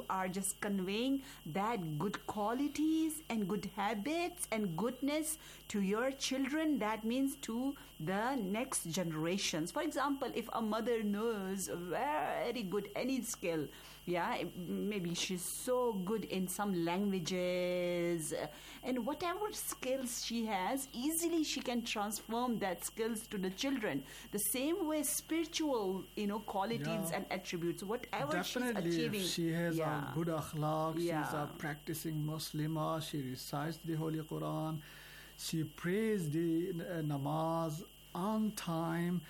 are just conveying that good qualities and good habits and goodness to your children, that means to the next generations. For example, if a mother knows very good any skill, yeah, maybe she's so good in some languages, and whatever skills she has, easily she can transform that skills to the children. The same way spiritual, qualities and attributes, whatever definitely she's achieving. If she has a good akhlaq, she's Yeah. a practicing Muslimah, she recites the Holy Quran, she prays the namaz on time.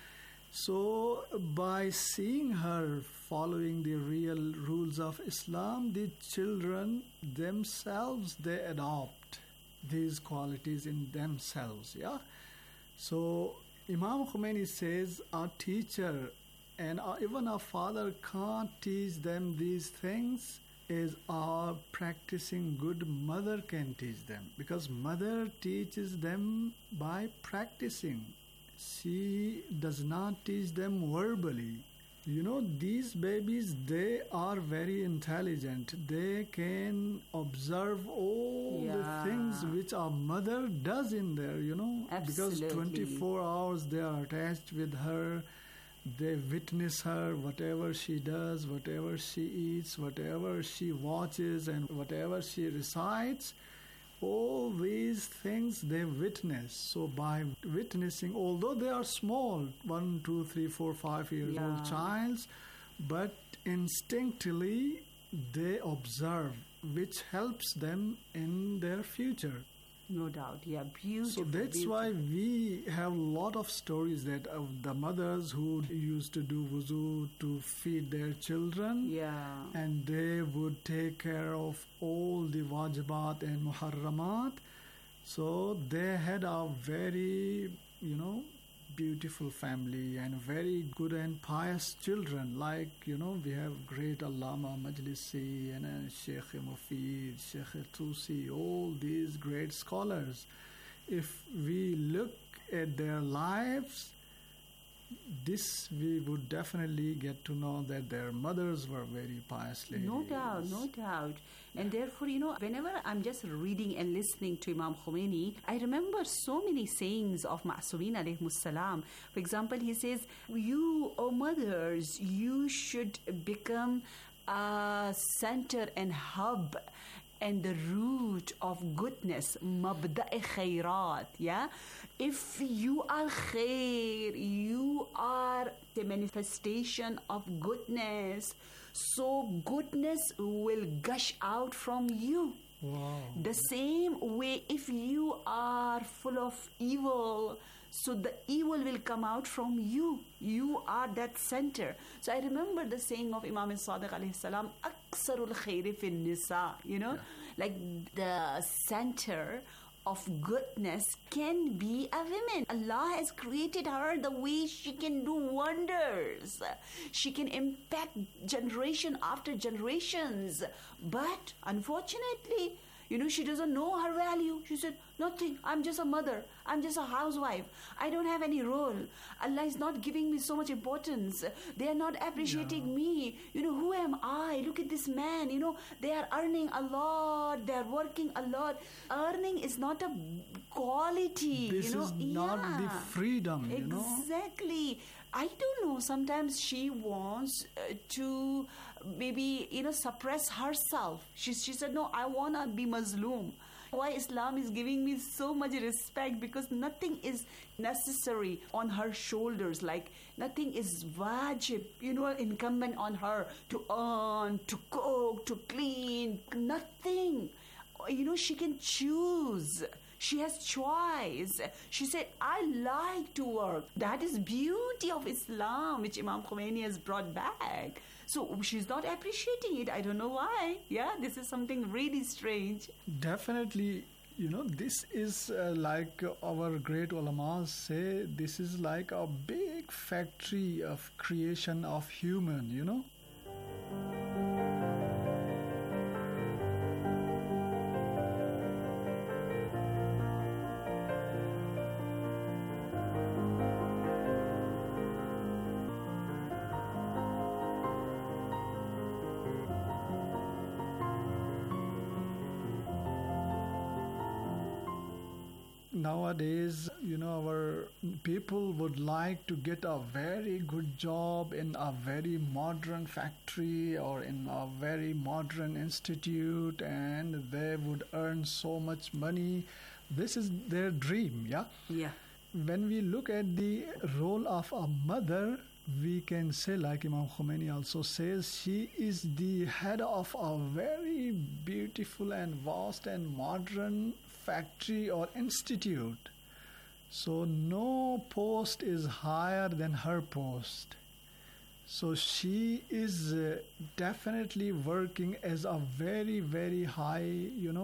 So by seeing her following the real rules of Islam, the children themselves, they adopt these qualities in themselves. Yeah. So Imam Khomeini says our teacher and even our father can't teach them these things as our practicing good mother can teach them, because mother teaches them by practicing. She does not teach them verbally. These babies, they are very intelligent. They can observe all the things which our mother does in there, Absolutely. because 24 hours they are attached with her. They witness her, whatever she does, whatever she eats, whatever she watches, and whatever she recites. All these things they witness. So by witnessing, although they are small, 1, 2, 3, 4, 5 years old childs, but instinctively they observe, which helps them in their future. No doubt, yeah, beautiful. So that's why we have a lot of stories that of the mothers who used to do wuzu to feed their children. Yeah. And they would take care of all the wajibat and muharramat. So they had a very, beautiful family and very good and pious children. Like, we have great Allama Majlisi and Sheikh Mufid, Sheikh Tusi, all these great scholars. If we look at their lives, this we would definitely get to know that their mothers were very pious ladies. No doubt, no doubt. And therefore, whenever I'm just reading and listening to Imam Khomeini, I remember so many sayings of Ma'sumin alayhimus salam. For example, he says, you, O mothers, you should become a center and hub and the root of goodness, mabda'i khairat, yeah? If you are khair, you are the manifestation of goodness, so goodness will gush out from you. Wow. The same way, if you are full of evil, so the evil will come out from you. You are that center. So I remember the saying of Imam Sadiq alayhi salam, aksarul khairi fin nisa, like the center of goodness can be a woman. Allah has created her the way she can do wonders. She can impact generation after generations. But unfortunately, she doesn't know her value. She said, nothing. I'm just a mother. I'm just a housewife. I don't have any role. Allah is not giving me so much importance. They are not appreciating me. Who am I? Look at this man. They are earning a lot. They are working a lot. Earning is not a quality. This is not the freedom, Exactly. I don't know. Sometimes she wants to maybe, suppress herself. She said, no, I want to be Muslim. Why Islam is giving me so much respect? Because nothing is necessary on her shoulders. Like nothing is wajib, incumbent on her to earn, to cook, to clean. Nothing. She can choose. She has choice. She said, I like to work. That is beauty of Islam, which Imam Khomeini has brought back. So she's not appreciating it. I don't know why. Yeah, this is something really strange. Definitely, this is like our great ulamas say, this is like a big factory of creation of human. nowadays, our people would like to get a very good job in a very modern factory or in a very modern institute, and they would earn so much money. This is their dream, yeah? Yeah. When we look at the role of a mother, we can say, like Imam Khomeini also says, she is the head of a very beautiful and vast and modern factory or institute. So no post is higher than her post. So she is definitely working as a very, very high,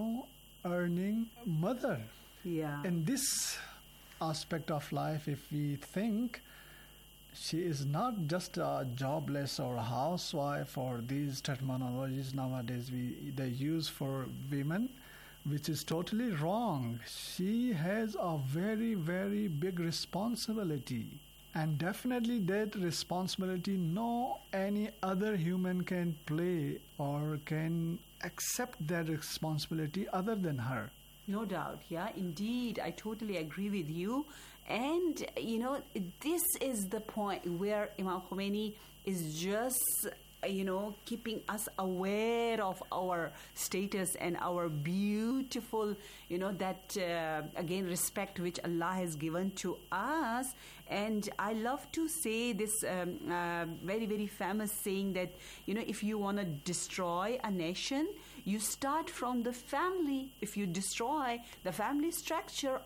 earning mother. Yeah. In this aspect of life, if we think, she is not just a jobless or a housewife or these terminologies nowadays they use for women, which is totally wrong. She has a very, very big responsibility. And definitely that responsibility no any other human can play or can accept that responsibility other than her. No doubt, yeah, indeed. I totally agree with you. And, this is the point where Imam Khomeini is just, keeping us aware of our status and our beautiful, that, again, respect which Allah has given to us. And I love to say this very, very famous saying that, if you want to destroy a nation, you start from the family. If you destroy the family structure,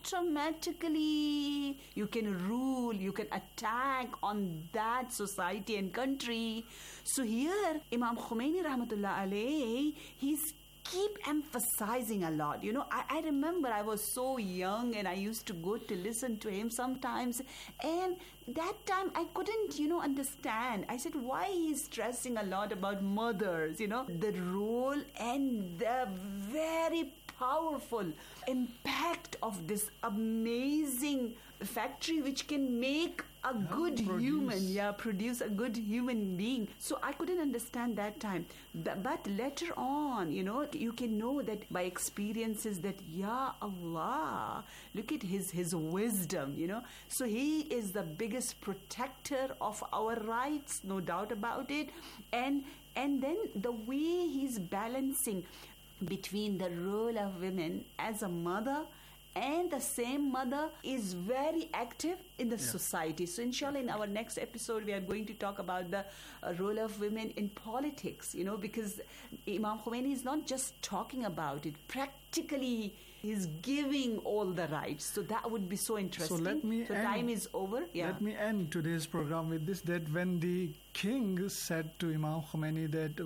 automatically you can rule, you can attack on that society and country. So here, Imam Khomeini rahmatullah alayhi, he's keep emphasizing a lot. I remember I was so young and I used to go to listen to him sometimes, and that time I couldn't, understand. I said, why he's stressing a lot about mothers, the role and the very powerful impact of this amazing factory which can make a good human, produce a good human being. So I couldn't understand that time. But later on, you can know that by experiences that, Ya Allah, look at his wisdom, So he is the biggest protector of our rights, no doubt about it. And then the way he's balancing between the role of women as a mother, and the same mother is very active in the society. So inshallah, in our next episode, we are going to talk about the role of women in politics, because Imam Khomeini is not just talking about it. Practically, he's giving all the rights. So that would be so interesting. So time is over. Yeah. Let me end today's program with this, that when the king said to Imam Khomeini that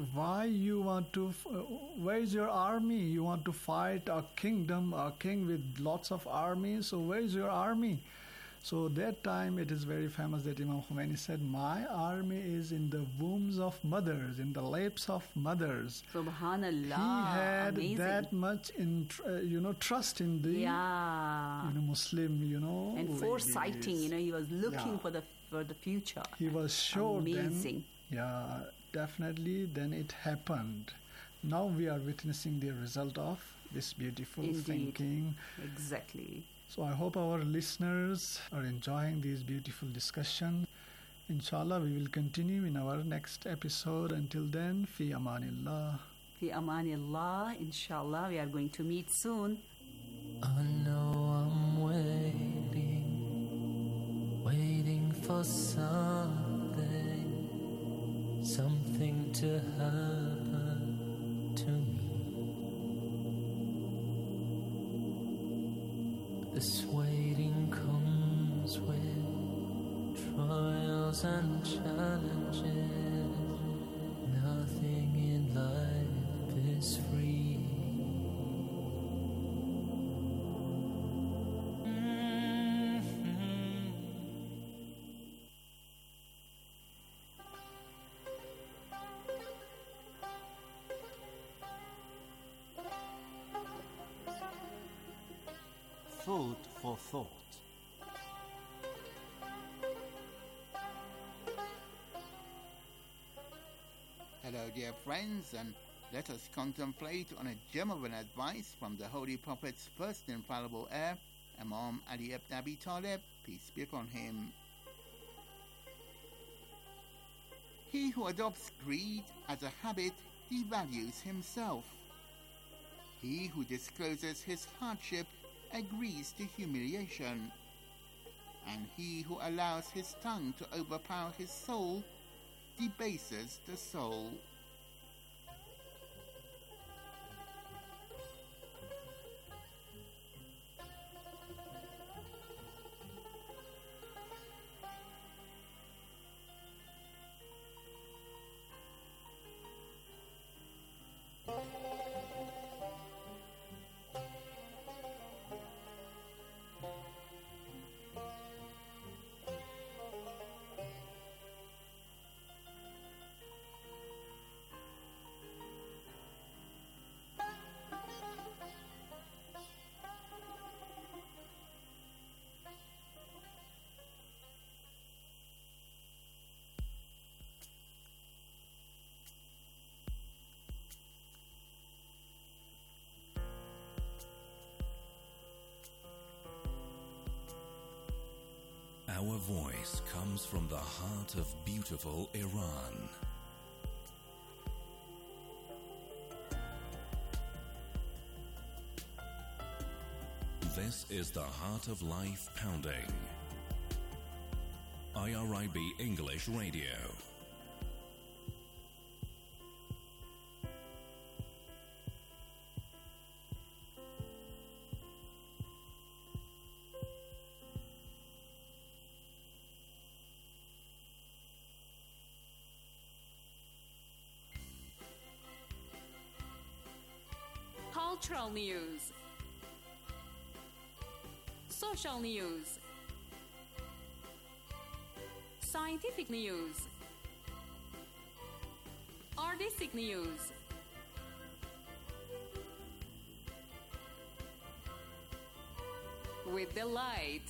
where is your army? You want to fight a kingdom, a king with lots of armies, so where is your army? So that time it is very famous that Imam Khomeini said, my army is in the wombs of mothers, in the laps of mothers. Subhanallah. He had amazing. that much trust in the Muslim, and foresighting, he was looking for the future. He was sure. Amazing. Then, definitely then it happened. Now we are witnessing the result of this beautiful thinking. Exactly. So I hope our listeners are enjoying these beautiful discussions. Inshallah, we will continue in our next episode. Until then, fi amanillah. Fi amanillah. Inshallah, we are going to meet soon. I know I'm waiting for something to happen to me. This waiting comes with trials and challenges. Nothing in life is free. Food for thought. Hello, dear friends, and let us contemplate on a gem of an advice from the Holy Prophet's first infallible heir Imam Ali ibn Abi Talib, peace be upon him. He who adopts greed as a habit devalues himself. He who discloses his hardship agrees to humiliation. And he who allows his tongue to overpower his soul debases the soul. Our voice comes from the heart of beautiful Iran. This is the Heart of Life Pounding. IRIB English Radio. Cultural news, social news, scientific news, artistic news, with delight.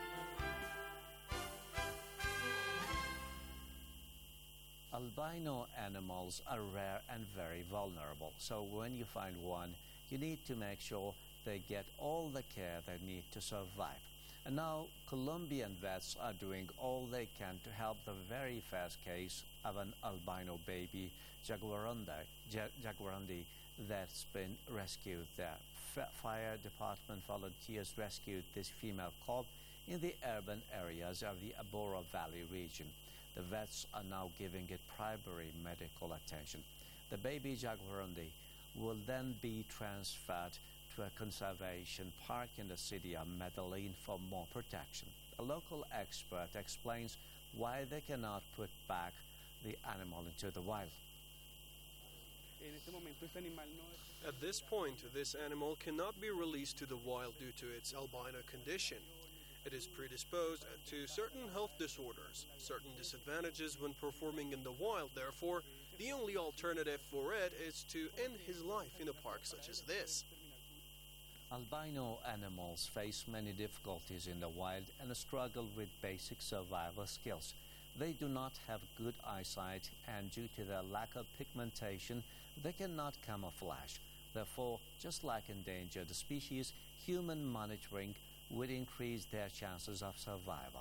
Albino animals are rare and very vulnerable, so when you find one, you need to make sure they get all the care they need to survive. And now, Colombian vets are doing all they can to help the very first case of an albino baby, jaguarundi, that's been rescued there. Fire department volunteers rescued this female cub in the urban areas of the Abora Valley region. The vets are now giving it primary medical attention. The baby jaguarundi will then be transferred to a conservation park in the city of Medellin for more protection. A local expert explains why they cannot put back the animal into the wild. At this point, this animal cannot be released to the wild due to its albino condition. It is predisposed to certain health disorders, certain disadvantages when performing in the wild. Therefore, the only alternative for it is to end his life in a park such as this. Albino animals face many difficulties in the wild and struggle with basic survival skills. They do not have good eyesight, and due to their lack of pigmentation, they cannot camouflage. Therefore, just like endangered species, human monitoring would increase their chances of survival.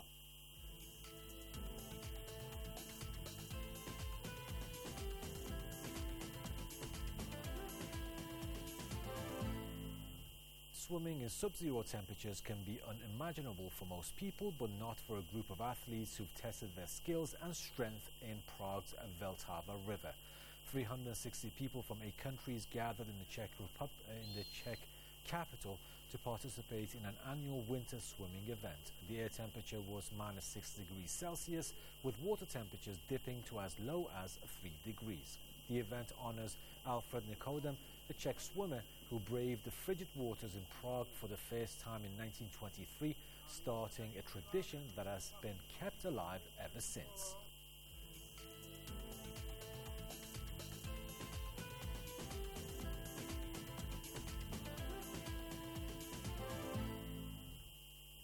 Swimming in sub-zero temperatures can be unimaginable for most people, but not for a group of athletes who've tested their skills and strength in Prague's Vltava River. 360 people from 8 countries gathered in the Czech capital to participate in an annual winter swimming event. The air temperature was -6 degrees Celsius, with water temperatures dipping to as low as 3 degrees. The event honors Alfred Nikodem, a Czech swimmer who braved the frigid waters in Prague for the first time in 1923, starting a tradition that has been kept alive ever since.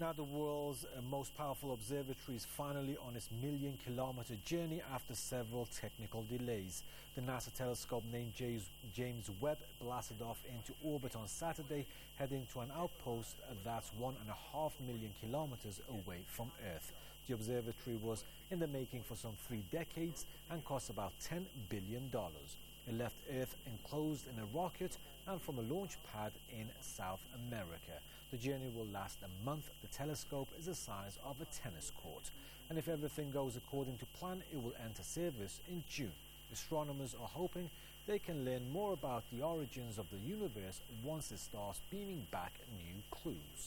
Now the world's most powerful observatory is finally on its million-kilometer journey after several technical delays. The NASA telescope named James Webb blasted off into orbit on Saturday, heading to an outpost that's 1.5 million kilometers away from Earth. The observatory was in the making for some 3 decades and cost about $10 billion. It left Earth enclosed in a rocket and from a launch pad in South America. The journey will last a month. The telescope is the size of a tennis court. And if everything goes according to plan, it will enter service in June. Astronomers are hoping they can learn more about the origins of the universe once it starts beaming back new clues.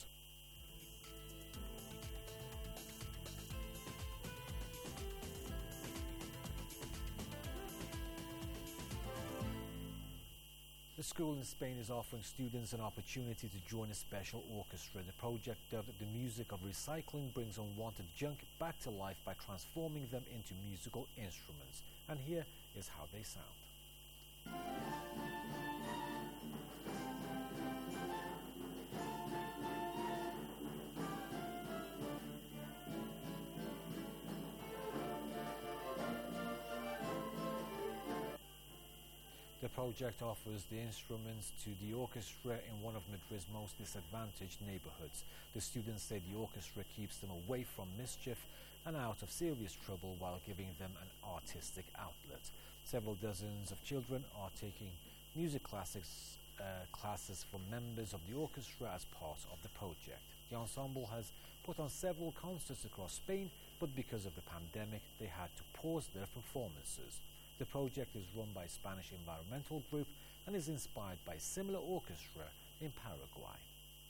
The school in Spain is offering students an opportunity to join a special orchestra. The project, dubbed The Music of Recycling, brings unwanted junk back to life by transforming them into musical instruments. And here is how they sound. The project offers the instruments to the orchestra in one of Madrid's most disadvantaged neighborhoods. The students say the orchestra keeps them away from mischief and out of serious trouble while giving them an artistic outlet. Several dozens of children are taking music classes from members of the orchestra as part of the project. The ensemble has put on several concerts across Spain, but because of the pandemic, they had to pause their performances. The project is run by a Spanish environmental group and is inspired by a similar orchestra in Paraguay.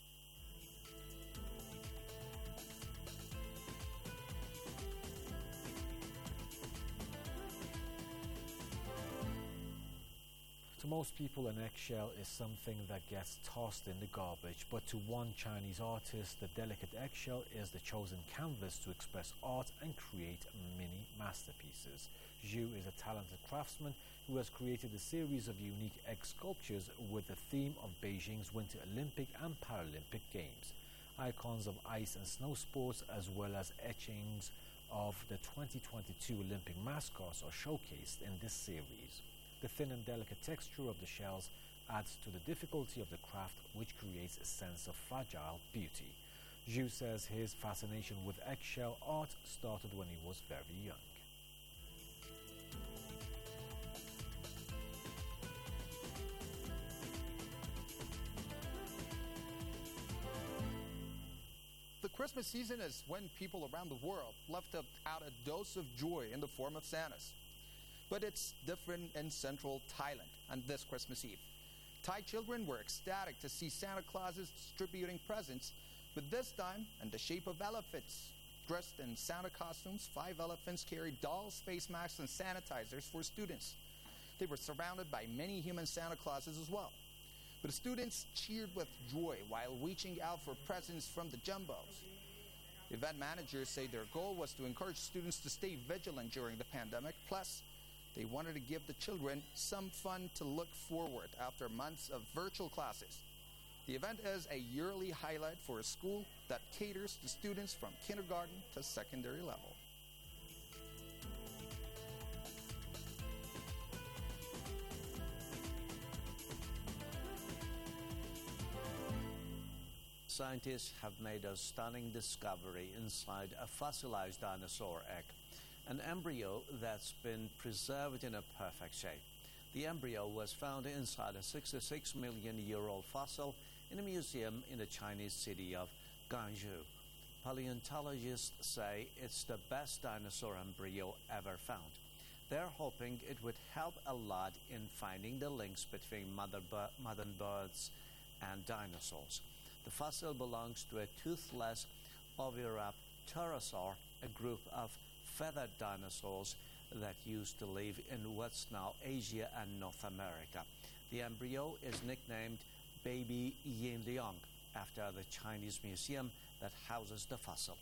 To most people, an eggshell is something that gets tossed in the garbage, but to one Chinese artist, the delicate eggshell is the chosen canvas to express art and create mini masterpieces. Zhu is a talented craftsman who has created a series of unique egg sculptures with the theme of Beijing's Winter Olympic and Paralympic Games. Icons of ice and snow sports, as well as etchings of the 2022 Olympic mascots, are showcased in this series. The thin and delicate texture of the shells adds to the difficulty of the craft, which creates a sense of fragile beauty. Zhu says his fascination with eggshell art started when he was very young. The Christmas season is when people around the world love to out a dose of joy in the form of Santas. But it's different in central Thailand on this Christmas Eve. Thai children were ecstatic to see Santa Clauses distributing presents, but this time in the shape of elephants. Dressed in Santa costumes, 5 elephants carried dolls, face masks, and sanitizers for students. They were surrounded by many human Santa Clauses as well. But the students cheered with joy while reaching out for presents from the jumbos. Event managers say their goal was to encourage students to stay vigilant during the pandemic, plus they wanted to give the children some fun to look forward after months of virtual classes. The event is a yearly highlight for a school that caters to students from kindergarten to secondary level. Scientists have made a stunning discovery inside a fossilized dinosaur egg, an embryo that's been preserved in a perfect shape. The embryo was found inside a 66-million-year-old fossil in a museum in the Chinese city of Ganzhou. Paleontologists say it's the best dinosaur embryo ever found. They're hoping it would help a lot in finding the links between modern birds and dinosaurs. The fossil belongs to a toothless Oviraptorosaur, a group of feathered dinosaurs that used to live in what's now Asia and North America. The embryo is nicknamed Baby Yinliang after the Chinese museum that houses the fossil.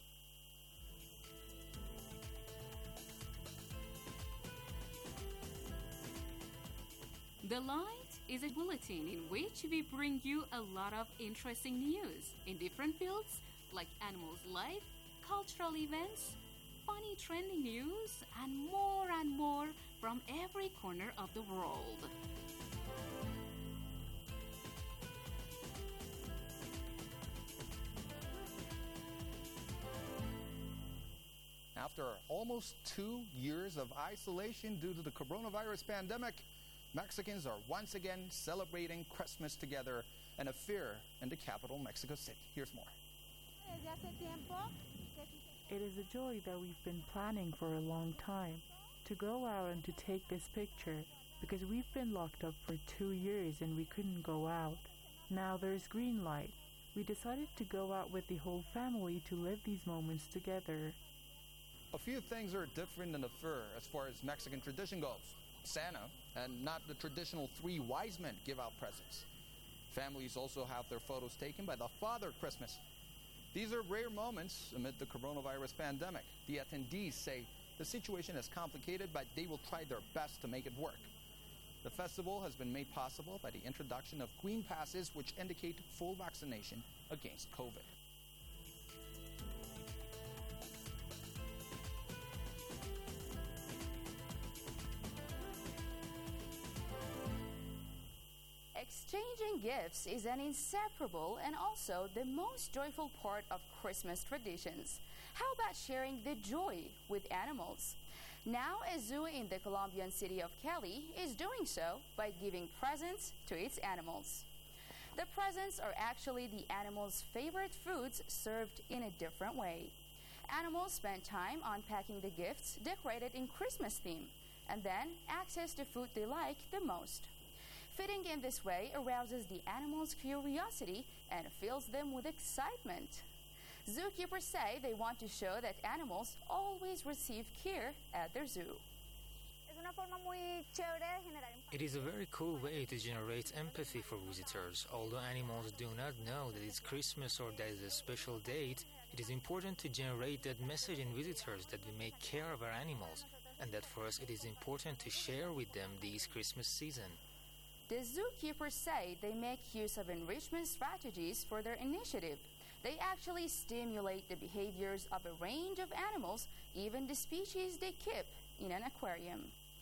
The Light is a bulletin in which we bring you a lot of interesting news in different fields like animals' life, cultural events, funny trending news, and more from every corner of the world. After almost 2 years of isolation due to the coronavirus pandemic, Mexicans are once again celebrating Christmas together in a fair in the capital, Mexico City. Here's more. It is a joy that we've been planning for a long time, to go out and to take this picture, because we've been locked up for 2 years and we couldn't go out. Now there's green light. We decided to go out with the whole family to live these moments together. A few things are different in the fair as far as Mexican tradition goes. Santa, and not the traditional 3 wise men, give out presents. Families also have their photos taken by the Father Christmas. These are rare moments amid the coronavirus pandemic. The attendees say the situation is complicated, but they will try their best to make it work. The festival has been made possible by the introduction of green passes, which indicate full vaccination against COVID. Exchanging gifts is an inseparable and also the most joyful part of Christmas traditions. How about sharing the joy with animals? Now, a zoo in the Colombian city of Cali is doing so by giving presents to its animals. The presents are actually the animals' favorite foods served in a different way. Animals spend time unpacking the gifts decorated in Christmas theme and then access the food they like the most. Feeding in this way arouses the animals' curiosity and fills them with excitement. Zookeepers say they want to show that animals always receive care at their zoo. It is a very cool way to generate empathy for visitors. Although animals do not know that it's Christmas or that is a special date, it is important to generate that message in visitors that we make care of our animals, and that for us it is important to share with them this Christmas season. The zookeepers say they make use of enrichment strategies for their initiative. They actually stimulate the behaviors of a range of animals, even the species they keep in an aquarium.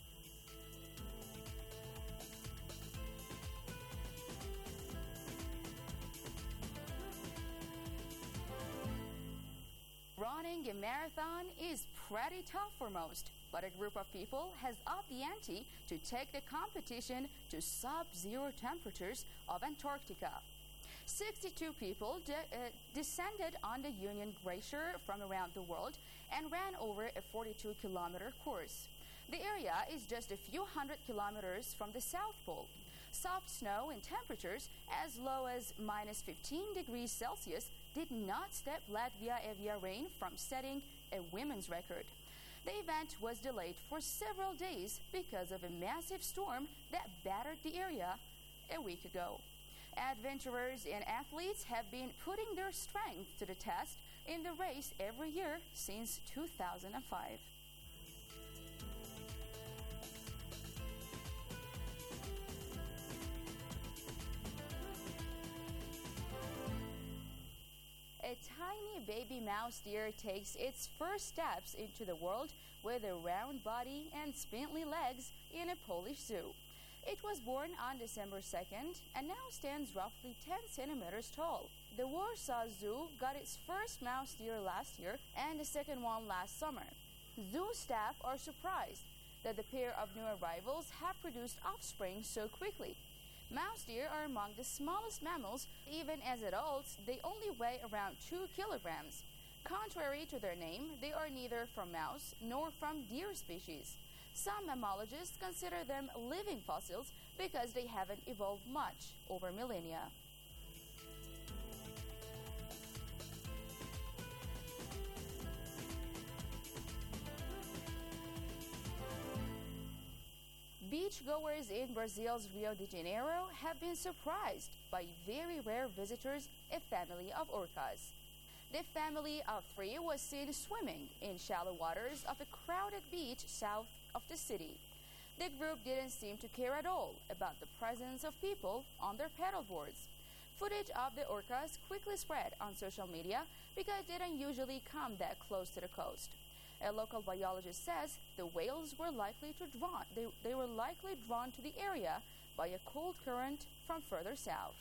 Running a marathon is pretty tough for most, but a group of people has upped the ante to take the competition to sub-zero temperatures of Antarctica. 62 people descended on the Union Glacier from around the world and ran over a 42-kilometer course. The area is just a few hundred kilometers from the South Pole. Soft snow and temperatures as low as minus 15 degrees Celsius did not stop Latvia Evia Rain from setting a women's record. The event was delayed for several days because of a massive storm that battered the area a week ago. Adventurers and athletes have been putting their strength to the test in the race every year since 2005. A tiny baby mouse deer takes its first steps into the world with a round body and spindly legs in a Polish zoo. It was born on December 2nd and now stands roughly 10 centimeters tall. The Warsaw Zoo got its first mouse deer last year and the second one last summer. Zoo staff are surprised that the pair of new arrivals have produced offspring so quickly. Mouse deer are among the smallest mammals. Even as adults, they only weigh around 2 kilograms. Contrary to their name, they are neither from mouse nor from deer species. Some mammalogists consider them living fossils because they haven't evolved much over millennia. Beachgoers in Brazil's Rio de Janeiro have been surprised by very rare visitors, a family of orcas. The family of 3 was seen swimming in shallow waters of a crowded beach south of the city. The group didn't seem to care at all about the presence of people on their paddleboards. Footage of the orcas quickly spread on social media because they don't usually come that close to the coast. A local biologist says the whales were likely drawn to the area by a cold current from further south.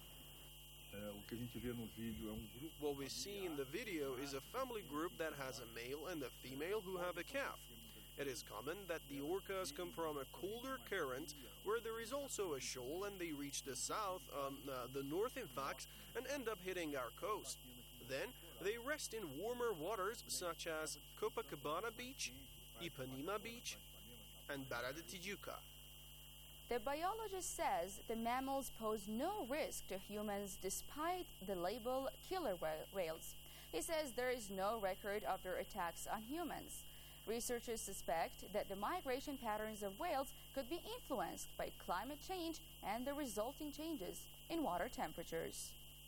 What we see in the video is a family group that has a male and a female who have a calf. It is common that the orcas come from a colder current where there is also a shoal, and they reach the south, the north in fact, and end up hitting our coast. Then they rest in warmer waters such as Copacabana Beach, Ipanema Beach, and Barra de Tijuca. The biologist says the mammals pose no risk to humans despite the label killer whales. He says there is no record of their attacks on humans. Researchers suspect that the migration patterns of whales could be influenced by climate change and the resulting changes in water temperatures.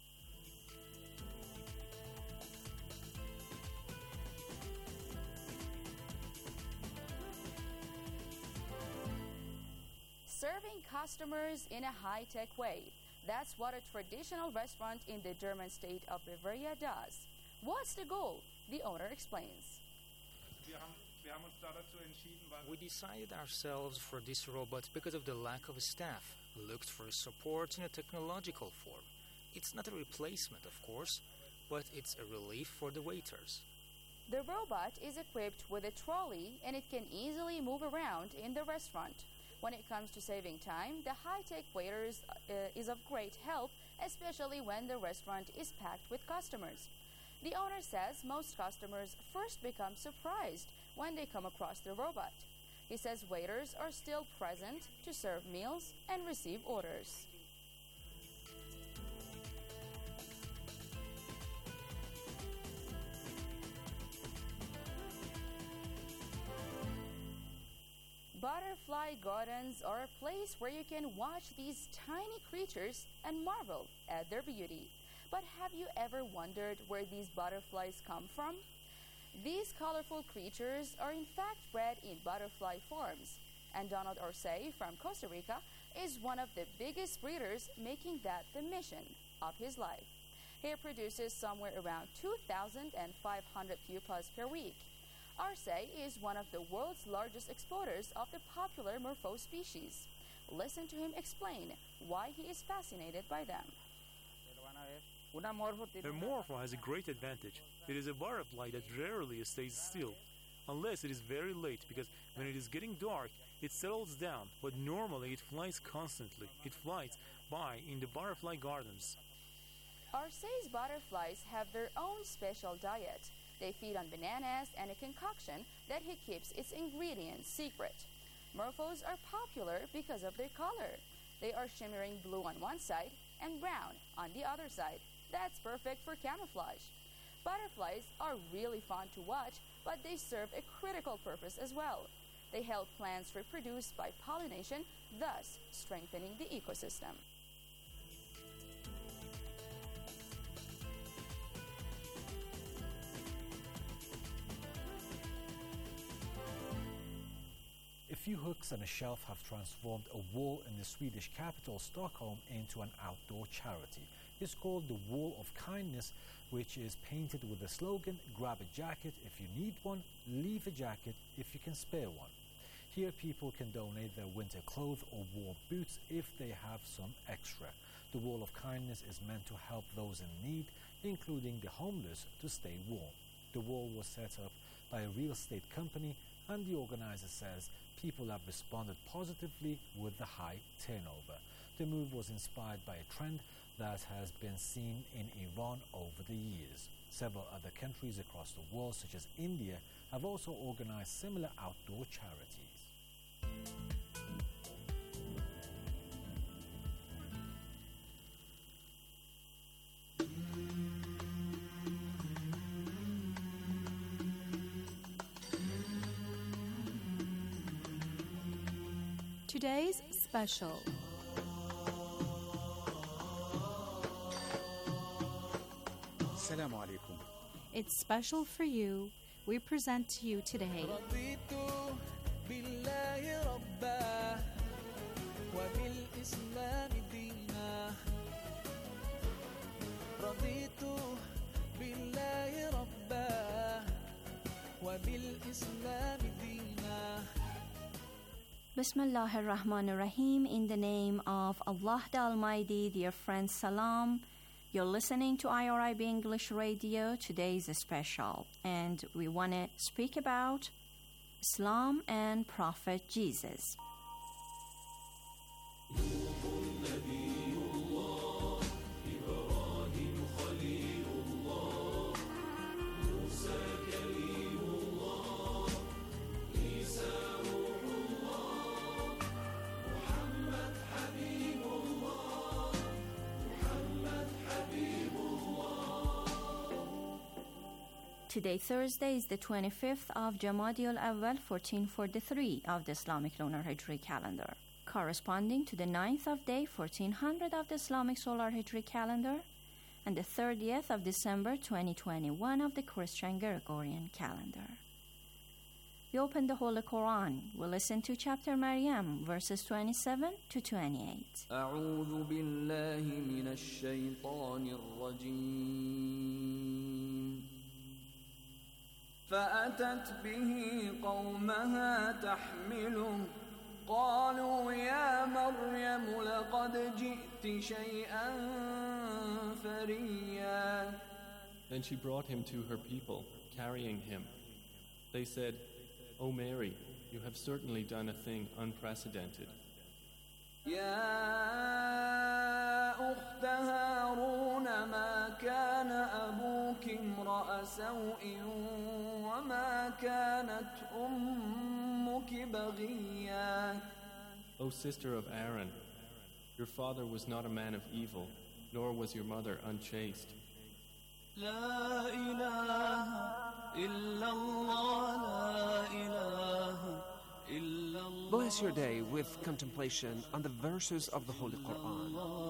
Serving customers in a high-tech way. That's what a traditional restaurant in the German state of Bavaria does. What's the goal? The owner explains. We decided ourselves for this robot because of the lack of staff. We looked for support in a technological form. It's not a replacement, of course, but it's a relief for the waiters. The robot is equipped with a trolley and it can easily move around in the restaurant. When it comes to saving time, the high-tech waiters is of great help, especially when the restaurant is packed with customers. The owner says most customers first become surprised when they come across the robot. He says waiters are still present to serve meals and receive orders. Butterfly gardens are a place where you can watch these tiny creatures and marvel at their beauty. But have you ever wondered where these butterflies come from? These colorful creatures are in fact bred in butterfly farms, and Donald Orsay from Costa Rica is one of the biggest breeders, making that the mission of his life. He produces somewhere around 2,500 pupas per week. Orsay is one of the world's largest exporters of the popular Morpho species. Listen to him explain why he is fascinated by them. A Morpho has a great advantage. It is a butterfly that rarely stays still, unless it is very late, because when it is getting dark, it settles down, but normally it flies constantly. It flies by in the butterfly gardens. Orsay's butterflies have their own special diet. They feed on bananas and a concoction that he keeps its ingredients secret. Morphos are popular because of their color. They are shimmering blue on one side and brown on the other side. That's perfect for camouflage. Butterflies are really fun to watch, but they serve a critical purpose as well. They help plants reproduce by pollination, thus strengthening the ecosystem. A few hooks and a shelf have transformed a wall in the Swedish capital, Stockholm, into an outdoor charity. It's called the Wall of Kindness, which is painted with the slogan, "Grab a jacket if you need one, leave a jacket if you can spare one." Here people can donate their winter clothes or warm boots if they have some extra. The Wall of Kindness is meant to help those in need, including the homeless, to stay warm. The wall was set up by a real estate company, and the organizer says people have responded positively with the high turnover. The move was inspired by a trend that has been seen in Iran over the years. Several other countries across the world, such as India, have also organized similar outdoor charities. Today's special. Assalamu alaikum. It's special for you. We present to you today Bismillah ar-Rahman ar-Rahim. In the name of Allah the Almighty, dear friends, salam. You're listening to IRIB English Radio. Today is a special, and we want to speak about Islam and Prophet Jesus. Today, Thursday, is the 25th of Jamadi al-Awwal, 1443 of the Islamic Lunar Hijri calendar, corresponding to the 9th of day, 1400 of the Islamic Solar Hijri calendar, and the 30th of December, 2021 of the Christian Gregorian calendar. We open the Holy Quran. We listen to chapter Maryam, verses 27 to 28. أعوذ بالله من الشيطان الرجيم فأتت به قومها تحمله قالوا يا مريم لقد جئت شيئا فريا. Then she brought him to her people, carrying him. They said, O Mary, you have certainly done a thing unprecedented. يا أخت هارون ما كان أبوك امرأ سوء وما كانت أمك بغيا. O sister of Aaron, your father was not a man of evil, nor was your mother unchaste. لا إله إلا الله لا إله إلا الله. Bless your day with contemplation on the verses of the Holy Quran.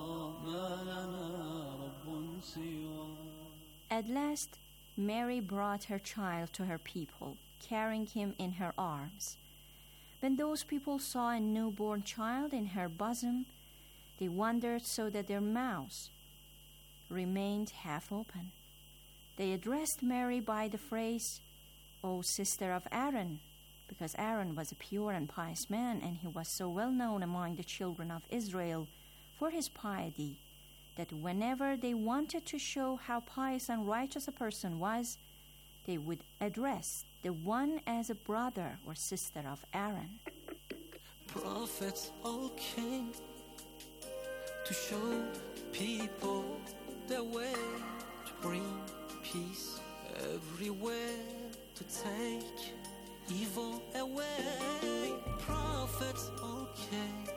At last, Mary brought her child to her people, carrying him in her arms. When those people saw a newborn child in her bosom, they wondered so that their mouths remained half open. They addressed Mary by the phrase, O sister of Aaron, because Aaron was a pure and pious man, and he was so well known among the children of Israel for his piety that whenever they wanted to show how pious and righteous a person was, they would address the one as a brother or sister of Aaron. Prophets all came to show people the way, to bring peace everywhere, to take evil away. Prophets all came.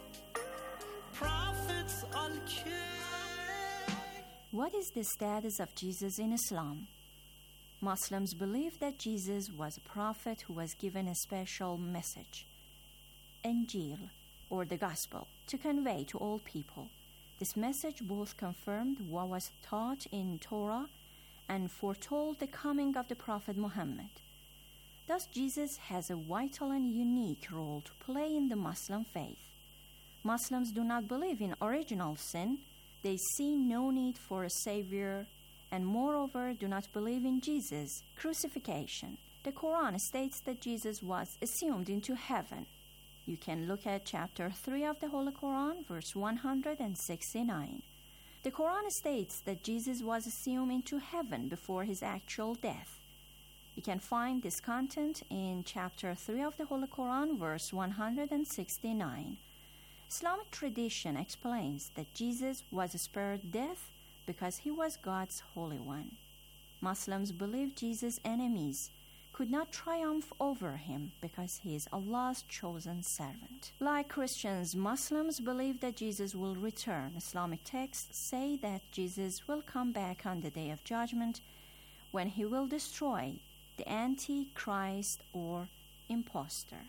Prophets all came. What is the status of Jesus in Islam? Muslims believe that Jesus was a prophet who was given a special message, Injil, or the Gospel, to convey to all people. This message both confirmed what was taught in Torah and foretold the coming of the Prophet Muhammad. Thus, Jesus has a vital and unique role to play in the Muslim faith. Muslims do not believe in original sin. They see no need for a savior, and moreover do not believe in Jesus' crucifixion. The Quran states that Jesus was assumed into heaven. You can look at chapter 3 of the Holy Quran, verse 169. The Quran states that Jesus was assumed into heaven before his actual death. You can find this content in chapter 3 of the Holy Quran, verse 169. Islamic tradition explains that Jesus was spared death because he was God's Holy One. Muslims believe Jesus' enemies could not triumph over him because he is Allah's chosen servant. Like Christians, Muslims believe that Jesus will return. Islamic texts say that Jesus will come back on the Day of Judgment when he will destroy the Antichrist or impostor.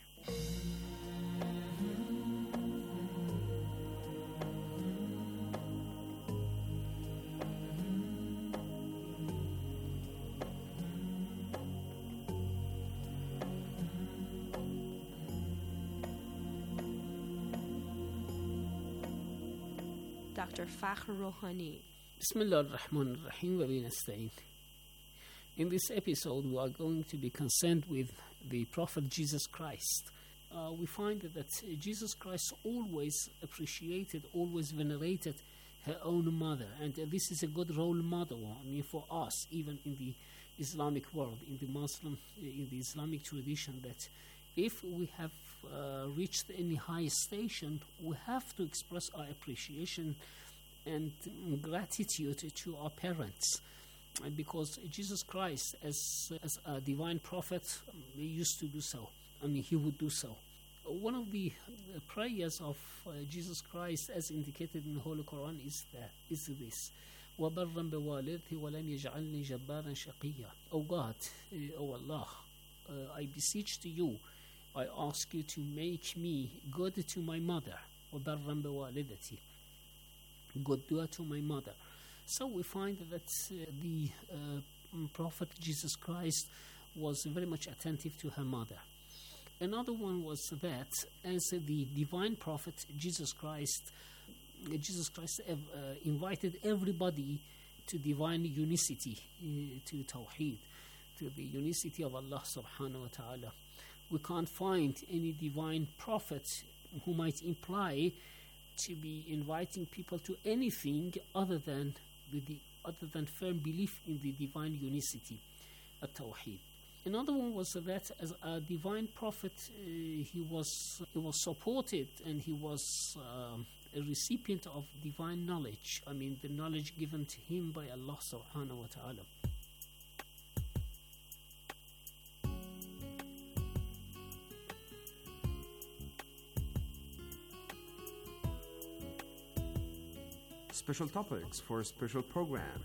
Dr. Fakhr Rouhani. Bismillah ar-Rahman ar-Rahim wa bi nasta'in. In this episode, we are going to be concerned with the Prophet Jesus Christ we find that Jesus Christ always appreciated, always venerated her own mother, and this is a good role model, for us, even in the Islamic world, in the Islamic tradition, that if we have reached any high station, we have to express our appreciation and gratitude to our parents, because Jesus Christ, as a divine prophet, he used to do so. He would do so. One of the prayers of Jesus Christ, as indicated in the Holy Quran, is this: وَبَرًّا بِوَالِدْهِ وَلَمْ يَجْعَلْنِي جَبَّارًا شَقِيًّا. O God, O Allah, I beseech to you, I ask you to make me good to my mother. وَبَرًّا بِوَالِدَتِي, good dua to my mother. So we find that the Prophet Jesus Christ was very much attentive to her mother. Another one was that as the divine prophet Jesus Christ invited everybody to divine unicity, to Tawheed, to the unicity of Allah subhanahu wa ta'ala. We can't find any divine prophet who might imply to be inviting people to anything other than firm belief in the divine unicity, at-Tawheed. Another one was that as a divine prophet, he was supported, and he was a recipient of divine knowledge. The knowledge given to him by Allah subhanahu wa ta'ala. Special topics for a special program.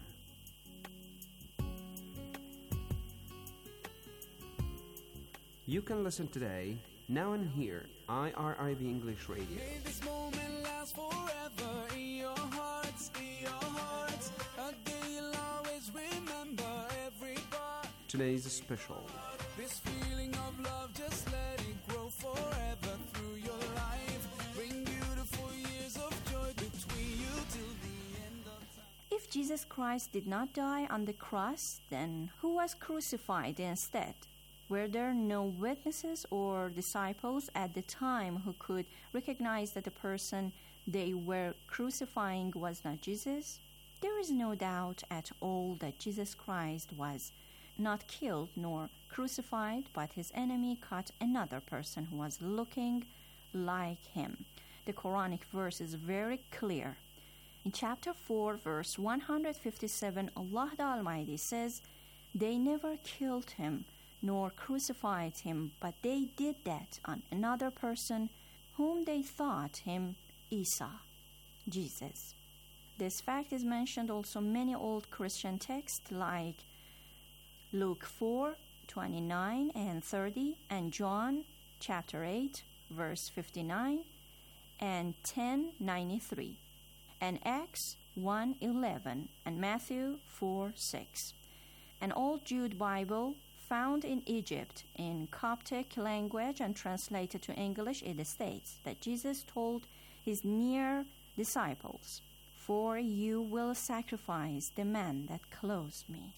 You can listen today, now and here, IRIB English Radio. May this moment last forever in your hearts, a day you'll always remember every part. Today's special. This feeling of love, just let it grow forever through your life. Bring beautiful years of joy between you till the end of time. If Jesus Christ did not die on the cross, then who was crucified instead? Were there no witnesses or disciples at the time who could recognize that the person they were crucifying was not Jesus? There is no doubt at all that Jesus Christ was not killed nor crucified, but his enemy caught another person who was looking like him. The Quranic verse is very clear. In chapter 4, verse 157, Allah the Almighty says, "They never killed him nor crucified him, but they did that on another person whom they thought him Isa," Jesus. This fact is mentioned also in many old Christian texts like Luke 4:29 and 30, and John chapter 8 verse 59 and 10:93, and Acts 1:11 and Matthew 4:6. An old Jude Bible found in Egypt in Coptic language and translated to English, it states that Jesus told his near disciples, "For you will sacrifice the man that clothes me."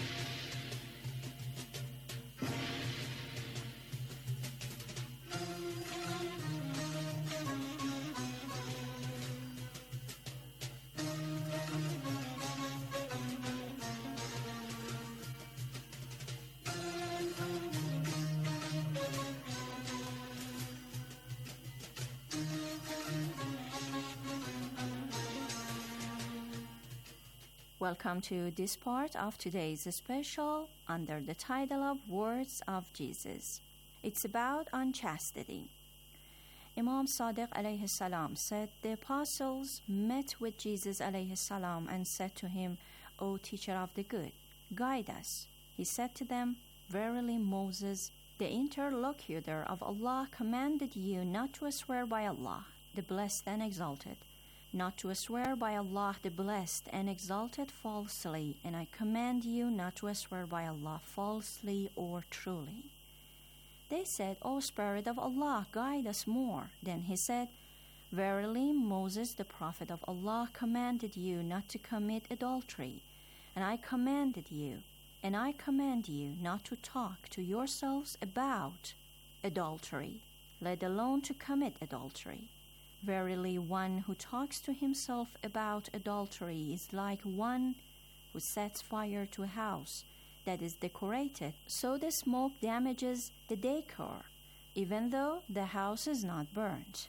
Welcome to this part of today's special under the title of Words of Jesus. It's about unchastity. Imam Sadiq alayhi salam said the apostles met with Jesus alayhi salam and said to him, "O teacher of the good, guide us." He said to them, "Verily Moses, the interlocutor of Allah, commanded you not to swear by Allah, the blessed and exalted, not to swear by Allah the blessed and exalted falsely, and I command you not to swear by Allah falsely or truly." They said, "O Spirit of Allah, guide us more." Then he said, "Verily Moses the prophet of Allah commanded you not to commit adultery, and I command you not to talk to yourselves about adultery." let alone to commit adultery. Verily, one who talks to himself about adultery is like one who sets fire to a house that is decorated, so the smoke damages the decor, even though the house is not burnt.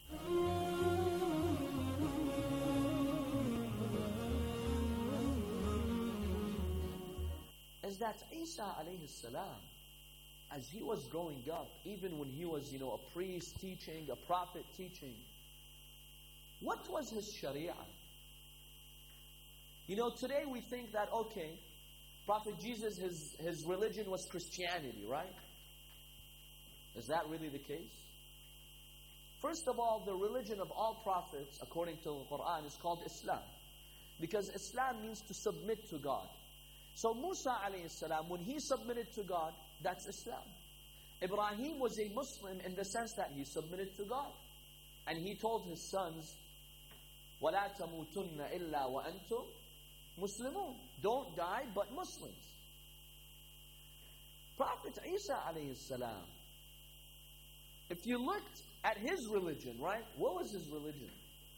Is that Isa alayhi salam, as he was growing up, even when he was, a priest teaching, a prophet teaching, what was his sharia? Today we think that, okay, Prophet Jesus, his religion was Christianity, right? Is that really the case? First of all, the religion of all prophets, according to the Quran, is called Islam. Because Islam means to submit to God. So Musa alayhi salam, when he submitted to God, that's Islam. Ibrahim was a Muslim in the sense that he submitted to God. And he told his sons, وَلَا تَمُوتُنَّ إِلَّا وَأَنْتُمْ مُسْلِمُونَ. Don't die, but Muslims. Prophet Isa alayhi salam, if you looked at his religion, right? What was his religion?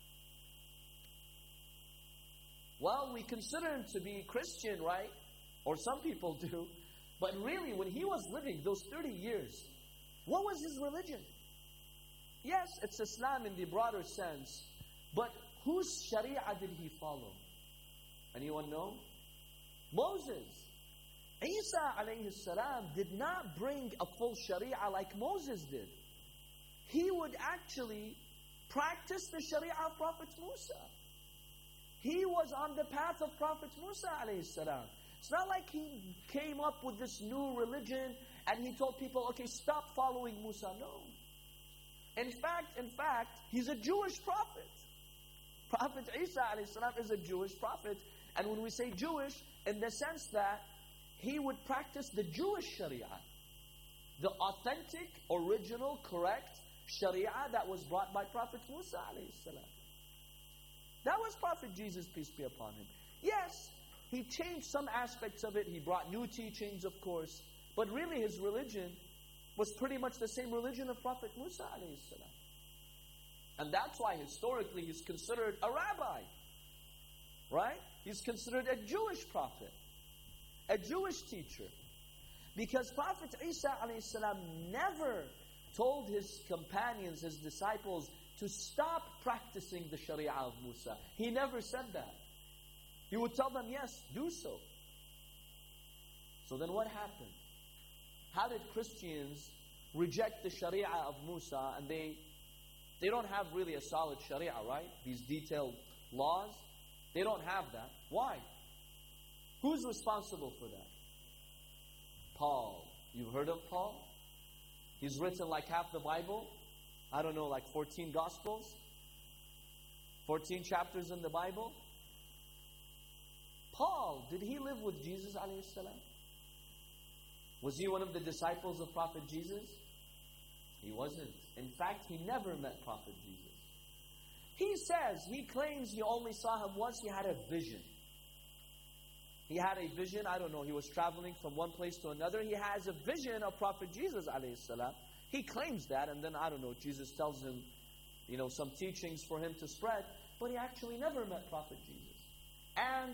Well, we consider him to be Christian, right? Or some people do. But really, when he was living those 30 years, what was his religion? Yes, it's Islam in the broader sense. But whose sharia did he follow? Anyone know? Moses. Isa alayhi salam did not bring a full sharia like Moses did. He would actually practice the sharia of Prophet Musa. He was on the path of Prophet Musa alayhi salam. It's not like he came up with this new religion and he told people, okay, stop following Musa. No. In fact, he's a Jewish prophet. Prophet Isa alayhi salam is a Jewish prophet. And when we say Jewish, in the sense that he would practice the Jewish sharia. The authentic, original, correct sharia that was brought by Prophet Musa alayhi salam. That was Prophet Jesus, peace be upon him. Yes, he changed some aspects of it. He brought new teachings, of course. But really his religion was pretty much the same religion of Prophet Musa alayhi salam. And that's why historically he's considered a rabbi. Right? He's considered a Jewish prophet. A Jewish teacher. Because Prophet Isa alayhi salam never told his companions, his disciples, to stop practicing the sharia of Musa. He never said that. He would tell them, yes, do so. So then what happened? How did Christians reject the sharia of Musa? And they don't have really a solid sharia, right? These detailed laws. They don't have that. Why? Who's responsible for that? Paul. You've heard of Paul? He's written like half the Bible. I don't know, like 14 Gospels. 14 chapters in the Bible. Paul, did he live with Jesus alayhi salam? Was he one of the disciples of Prophet Jesus? He wasn't. In fact, he never met Prophet Jesus. He claims he only saw him once. He had a vision. He had a vision, I don't know, he was traveling from one place to another. He has a vision of Prophet Jesus alayhi salam. He claims that, and then, I don't know, Jesus tells him, some teachings for him to spread. But he actually never met Prophet Jesus. And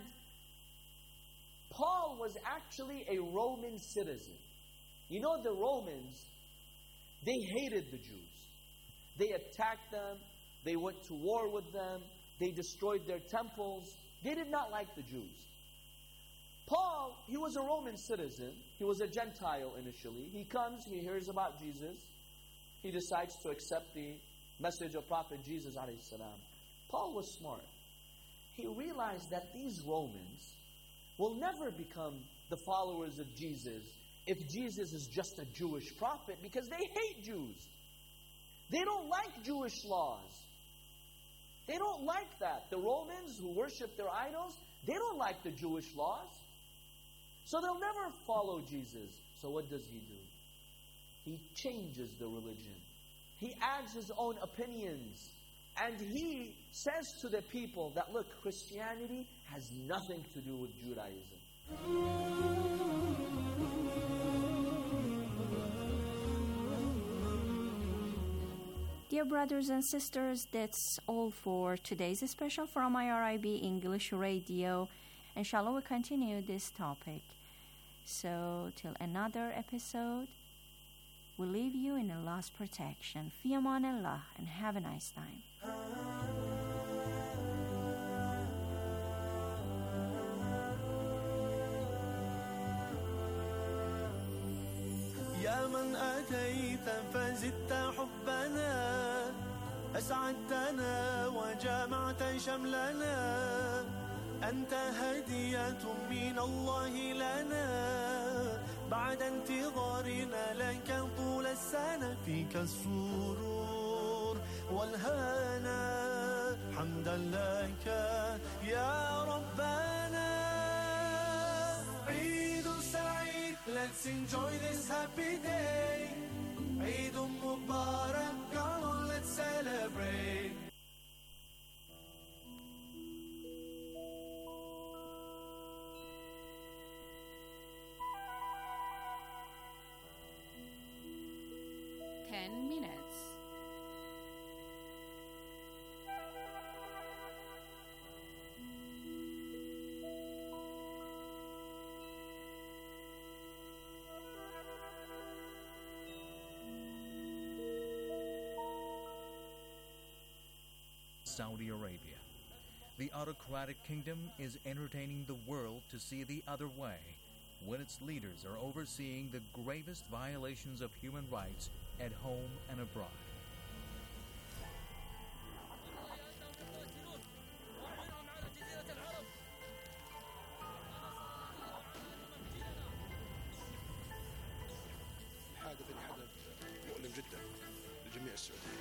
Paul was actually a Roman citizen. The Romans, they hated the Jews. They attacked them. They went to war with them. They destroyed their temples. They did not like the Jews. Paul, he was a Roman citizen. He was a Gentile initially. He comes, he hears about Jesus. He decides to accept the message of Prophet Jesus alayhi salam. Paul was smart. He realized that these Romans will never become the followers of Jesus if Jesus is just a Jewish prophet, because they hate Jews. They don't like Jewish laws. They don't like that. The Romans who worship their idols, they don't like the Jewish laws. So they'll never follow Jesus. So what does he do? He changes the religion. He adds his own opinions. And he says to the people that, look, Christianity has nothing to do with Judaism. Dear brothers and sisters, that's all for today's special from IRIB English Radio. Inshallah, we continue this topic. So, till another episode, we leave you in Allah's protection. Fi aman Allah, and have a nice time. يا من أتيت فزدت حبنا أسعدتنا وجمعت شملنا أنت هدية من الله لنا بعد انتظارنا لك طول السنة فيك السرور والهنا حمدا لك يا ربنا عيد سعيد let's enjoy this happy day عيد مبارك come on let's celebrate minutes. Saudi Arabia. The autocratic kingdom is entertaining the world to see the other way when its leaders are overseeing the gravest violations of human rights at home and abroad. الحادث اللي حدث مؤلم جدا لجميع السعوديين.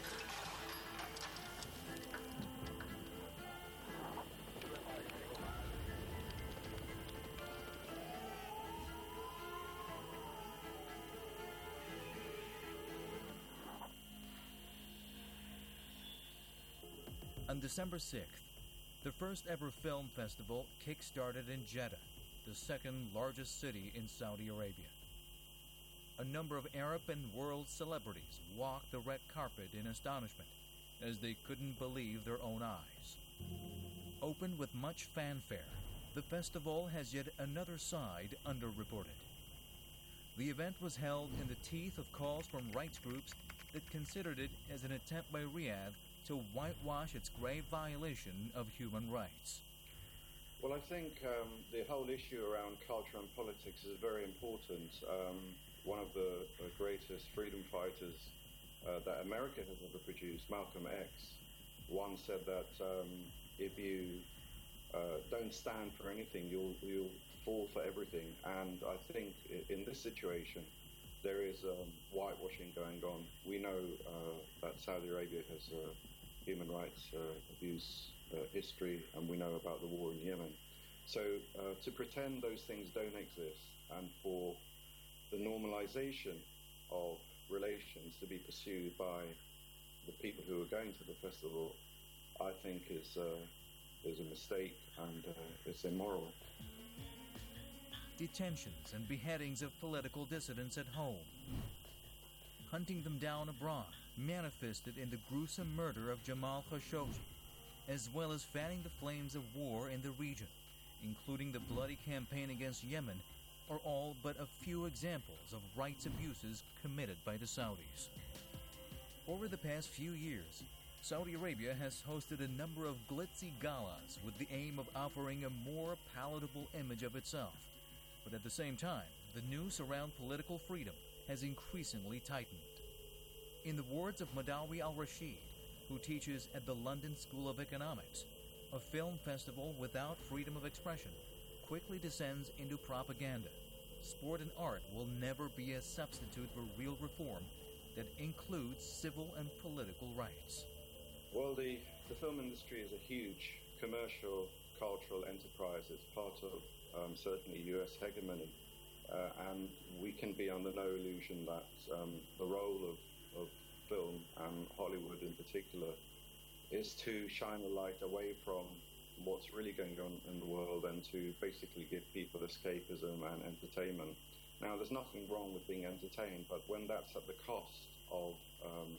On December 6th, the first ever film festival kick-started in Jeddah, the second largest city in Saudi Arabia. A number of Arab and world celebrities walked the red carpet in astonishment as they couldn't believe their own eyes. Opened with much fanfare, the festival has yet another side underreported. The event was held in the teeth of calls from rights groups that considered it as an attempt by Riyadh to whitewash its grave violation of human rights. Well, I think the whole issue around culture and politics is very important. One of the greatest freedom fighters that America has ever produced, Malcolm X, once said that if you don't stand for anything, you'll fall for everything. And I think in this situation, there is whitewashing going on. We know that Saudi Arabia has human rights abuse history, and we know about the war in Yemen. So to pretend those things don't exist and for the normalization of relations to be pursued by the people who are going to the festival, I think is a mistake and it's immoral. Detentions and beheadings of political dissidents at home, hunting them down abroad, manifested in the gruesome murder of Jamal Khashoggi, as well as fanning the flames of war in the region, including the bloody campaign against Yemen, are all but a few examples of rights abuses committed by the Saudis. Over the past few years, Saudi Arabia has hosted a number of glitzy galas with the aim of offering a more palatable image of itself. But at the same time, the noose around political freedom has increasingly tightened. In the words of Madawi al-Rashid, who teaches at the London School of Economics, a film festival without freedom of expression quickly descends into propaganda. Sport and art will never be a substitute for real reform that includes civil and political rights. Well, the film industry is a huge commercial, cultural enterprise. It's part of certainly US hegemony. And we can be under no illusion that the role of film, and Hollywood in particular, is to shine a light away from what's really going on in the world and to basically give people escapism and entertainment. Now, there's nothing wrong with being entertained, but when that's at the cost of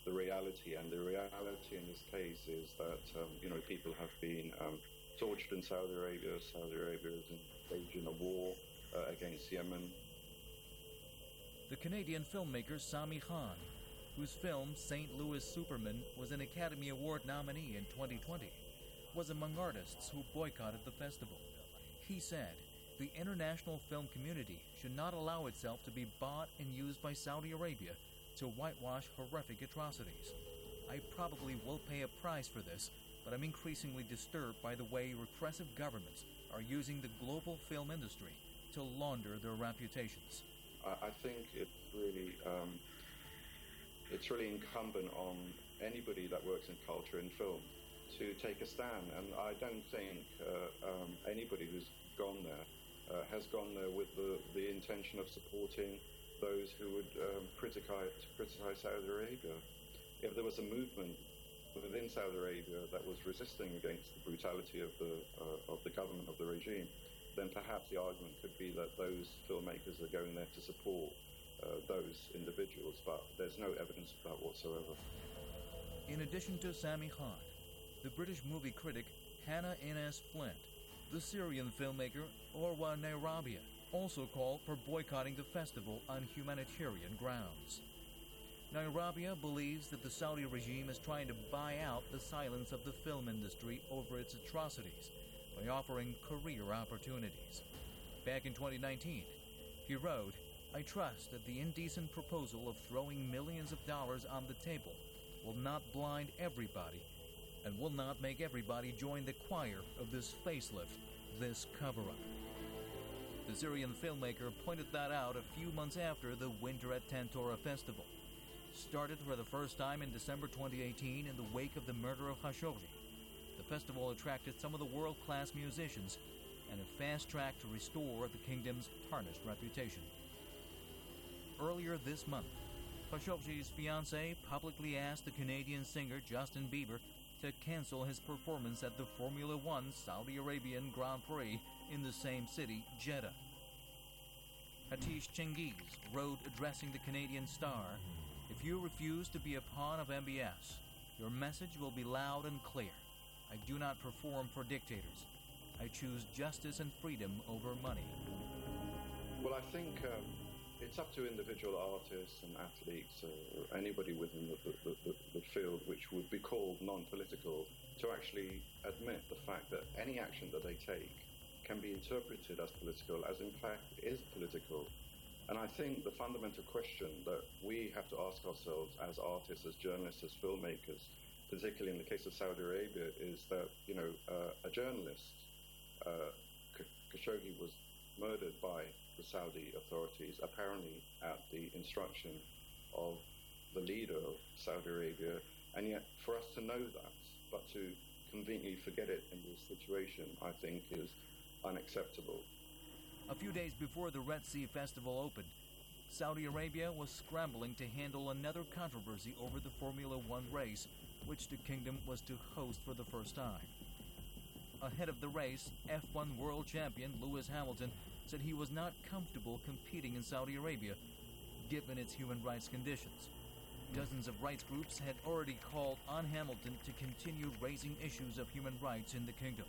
the reality. And the reality in this case is that, people have been tortured in Saudi Arabia. Saudi Arabia is engaged in a war against Yemen. The Canadian filmmaker Sami Khan, whose film St. Louis Superman was an Academy Award nominee in 2020, was among artists who boycotted the festival. He said, the international film community should not allow itself to be bought and used by Saudi Arabia to whitewash horrific atrocities. I probably will pay a price for this, but I'm increasingly disturbed by the way repressive governments are using the global film industry to launder their reputations. I think it's really incumbent on anybody that works in culture and film to take a stand. And I don't think anybody who's gone there has gone there with the intention of supporting those who would criticize Saudi Arabia. If there was a movement within Saudi Arabia that was resisting against the brutality of the government, of the regime, then perhaps the argument could be that those filmmakers are going there to support those individuals, but there's no evidence of that whatsoever. In addition to Sami Khan, the British movie critic Hannah Inez Flint, the Syrian filmmaker Orwa Nairabia also called for boycotting the festival on humanitarian grounds. Nairabia believes that the Saudi regime is trying to buy out the silence of the film industry over its atrocities by offering career opportunities. Back in 2019, he wrote, "I trust that the indecent proposal of throwing millions of dollars on the table will not blind everybody and will not make everybody join the choir of this facelift, this cover-up." The Syrian filmmaker pointed that out a few months after the Winter at Tantora festival. Started for the first time in December 2018 in the wake of the murder of Khashoggi, the festival attracted some of the world-class musicians and a fast track to restore the kingdom's tarnished reputation. Earlier this month, Khashoggi's fiancée publicly asked the Canadian singer Justin Bieber to cancel his performance at the Formula One Saudi Arabian Grand Prix in the same city, Jeddah. Hatice Cengiz wrote addressing the Canadian star, "If you refuse to be a pawn of MBS, your message will be loud and clear. I do not perform for dictators. I choose justice and freedom over money." Well, I think it's up to individual artists and athletes or anybody within the field which would be called non-political to actually admit the fact that any action that they take can be interpreted as political, as in fact is political. And I think the fundamental question that we have to ask ourselves as artists, as journalists, as filmmakers, particularly in the case of Saudi Arabia, is that, a journalist, Khashoggi, was murdered by the Saudi authorities, apparently at the instruction of the leader of Saudi Arabia, and yet for us to know that, but to conveniently forget it in this situation, I think is unacceptable. A few days before the Red Sea Festival opened, Saudi Arabia was scrambling to handle another controversy over the Formula One race, which the kingdom was to host for the first time. Ahead of the race, F1 world champion Lewis Hamilton said he was not comfortable competing in Saudi Arabia, given its human rights conditions. Dozens of rights groups had already called on Hamilton to continue raising issues of human rights in the kingdom.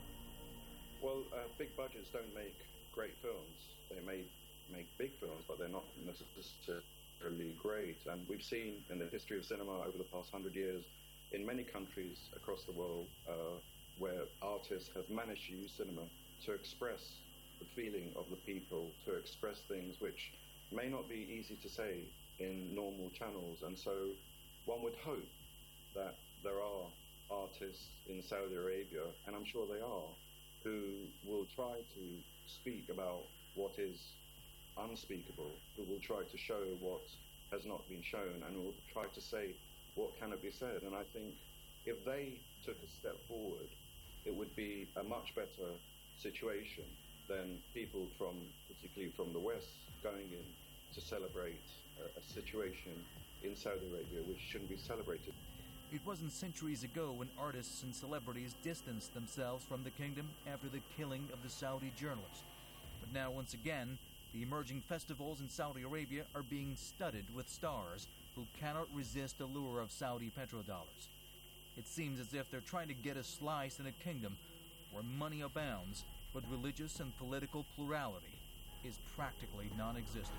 Well, big budgets don't make great films. They may make big films, but they're not necessarily great. And we've seen in the history of cinema over the past 100 years, in many countries across the world, where artists have managed to use cinema to express the feeling of the people, to express things which may not be easy to say in normal channels. And so one would hope that there are artists in Saudi Arabia, and I'm sure they are, who will try to speak about what is unspeakable, who will try to show what has not been shown, and will try to say what cannot be said. And I think if they took a step forward, it would be a much better situation than people particularly from the West, going in to celebrate a situation in Saudi Arabia which shouldn't be celebrated. It wasn't centuries ago when artists and celebrities distanced themselves from the kingdom after the killing of the Saudi journalist. But now, once again, the emerging festivals in Saudi Arabia are being studded with stars who cannot resist the lure of Saudi petrodollars. It seems as if they're trying to get a slice in a kingdom where money abounds, but religious and political plurality is practically non-existent.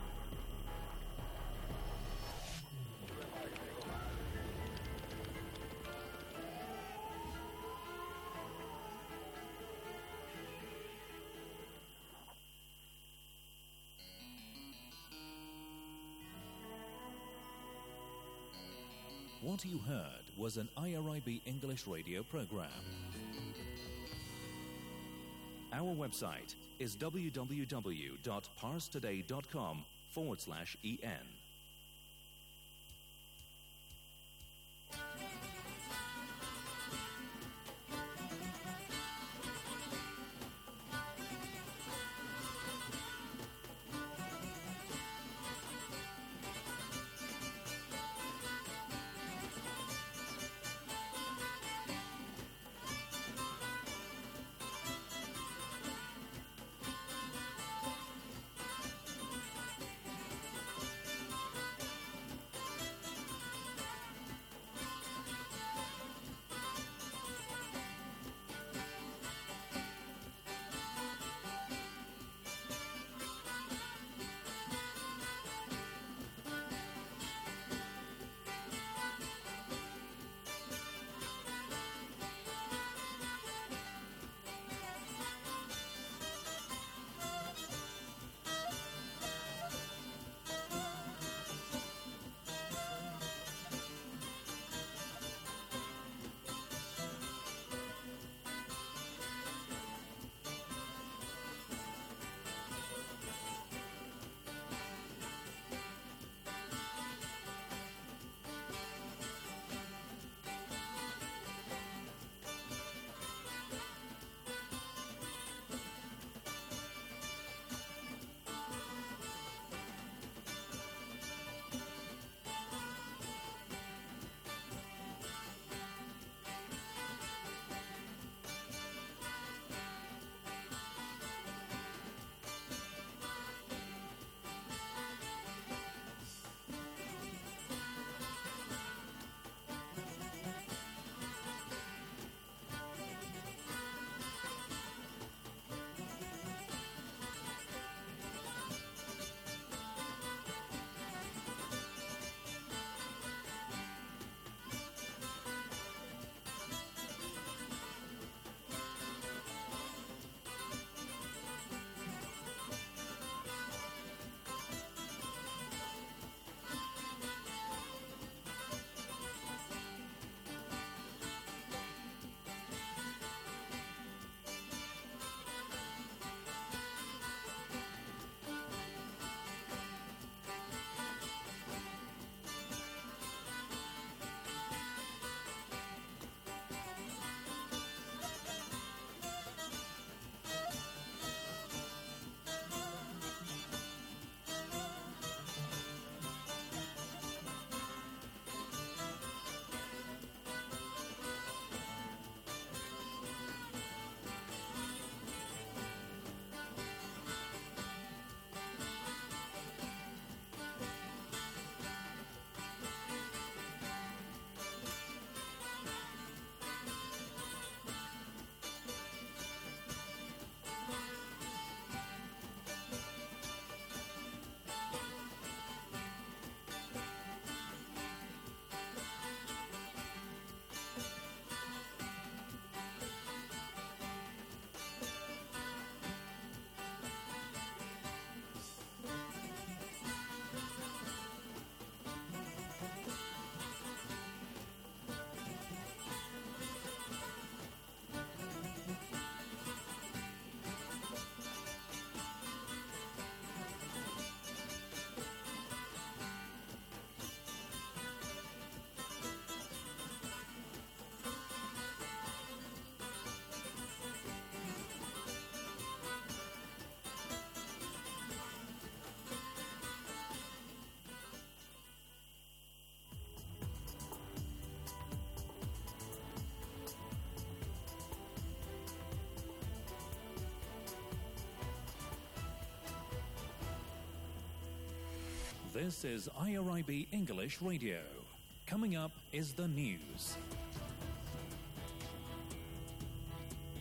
What you heard was an IRIB English radio program. Our website is www.parstoday.com/en. This is IRIB English Radio. Coming up is the news.